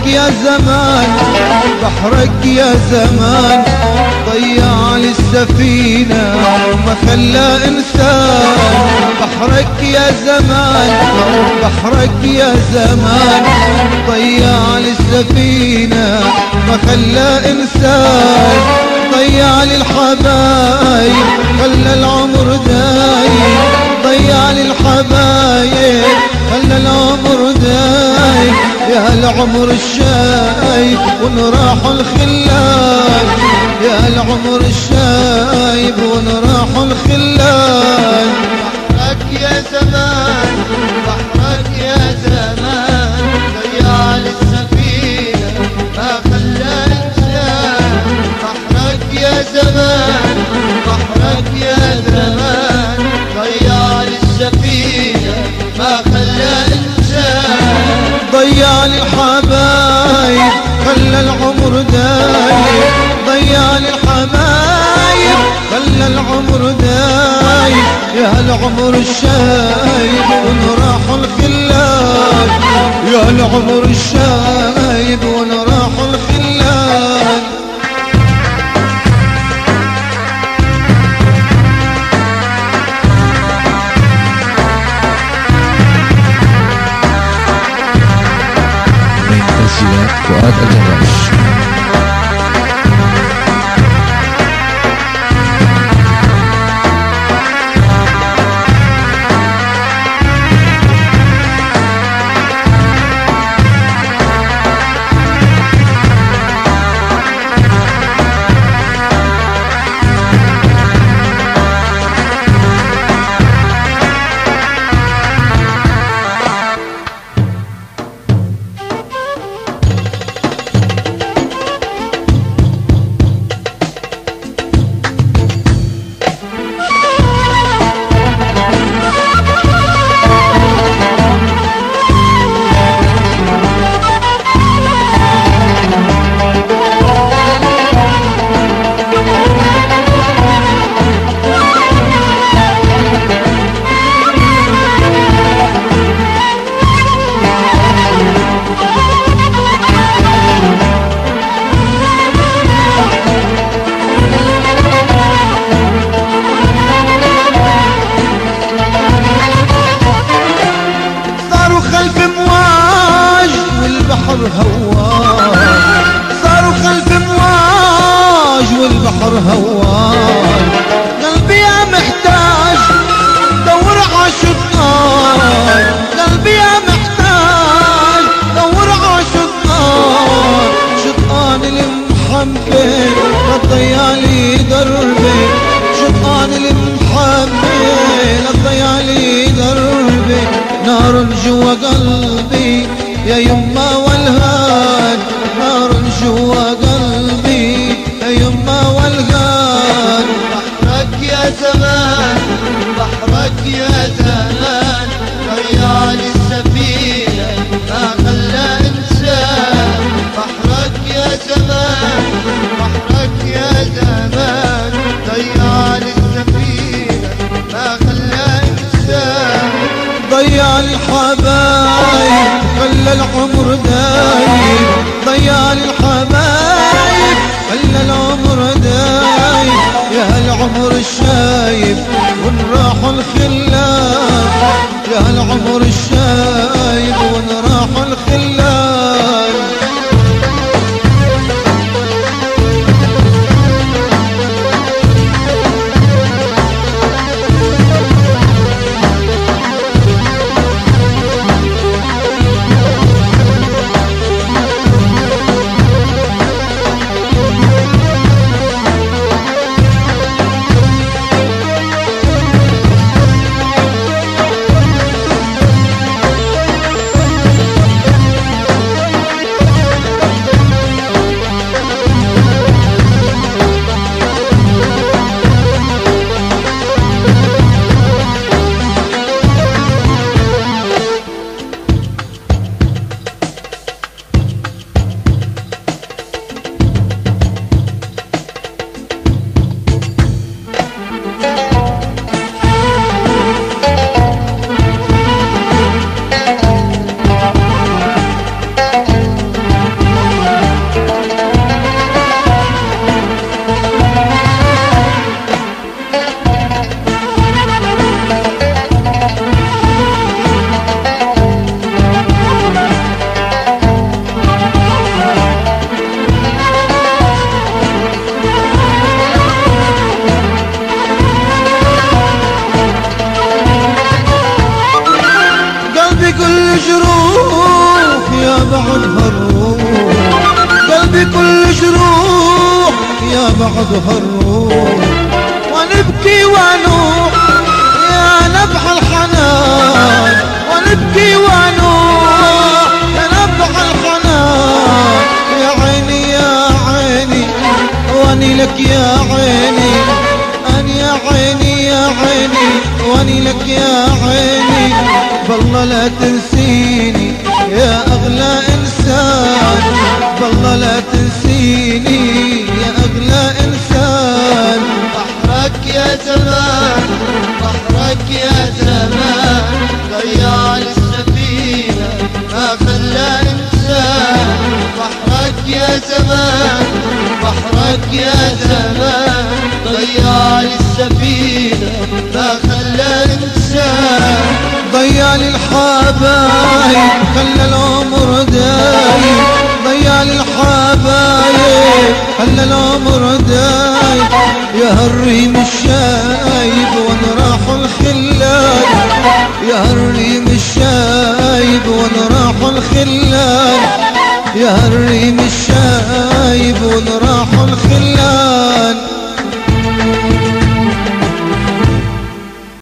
يا زمان، بحرك يا زمان، ضيع لي السفينة وما خلى إنسان. بحرك يا زمان، بحرك يا زمان، ضيع لي السفينة ما خلى إنسان. ضيع لي الحبايب خلى العمر دايم، ضيع لي الحبايب خلى العمر دايم. يا العمر الشايب ونراح الخلان، يا العمر الشايب ونراح الخلان. بحرك يا زمان، بحرك يا زمان، ضيع لي السفينة ما خلى إنسان. بحرك يا زمان، بحرك يا زمان، ضيع لي السفينة ما خلى إنسان. ضيع لي الحبايب خلى العمر دايم، ضيع لي الحبايب خلى العمر دايم. يا العمر الشايب ونراح الخلان، يا العمر الشايب ونراح الخلان. من تسجيلات فؤاد الجراش. صاروا خلف امواج والبحر هوان. قلبي يا محتاج دور عاشقان، قلبي يا محتاج دور عاشقان. شطان المحبة لا تضيع لي دربي، شطان المحبة لا تضيع لي دربي. نار جوا قلبي يا يما والهان، نار جوا قلبي يا يما والهان. بحرك يا زمان، بحرك يا زمان، ضيع لي السفينة ما خلى إنسان. بحرك يا زمان، بحرك يا زمان، ضيع لي السفينة ما خلى إنسان. ضيع لي الحبايب خلى العمر دايم، ضيع لي الحبايب خلى العمر دايم. يا العمر الشايب ونراح الخلان، يا العمر الشايب ونراح الخلان. بكل جروح يا بعضها الروح، ونبكي ونوح يا نبح الحنان، ونبكي ونوح يا نبح الحنان. يا عيني يا عيني واني لك يا عيني، أنا يا عيني يا عيني واني لك يا عيني. بالله لا تنسيني يا أغلى إنسان، بالله لا تنسيني يا أغلى إنسان. بحرك يا زمان، بحرك يا زمان، ضيع السفينة ما خلى إنسان. بحرك يا زمان، بحرك يا زمان، ضيع السفينة ما خلى إنسان. ضيع للحبايب خلى العمر دايم، ضيع للحبايب خلى العمر دايم. يا هالريم الشايب وان راحوا الخلان، يا هالريم الشايب وان راحوا الخلان، يا هالريم الشايب وان راحوا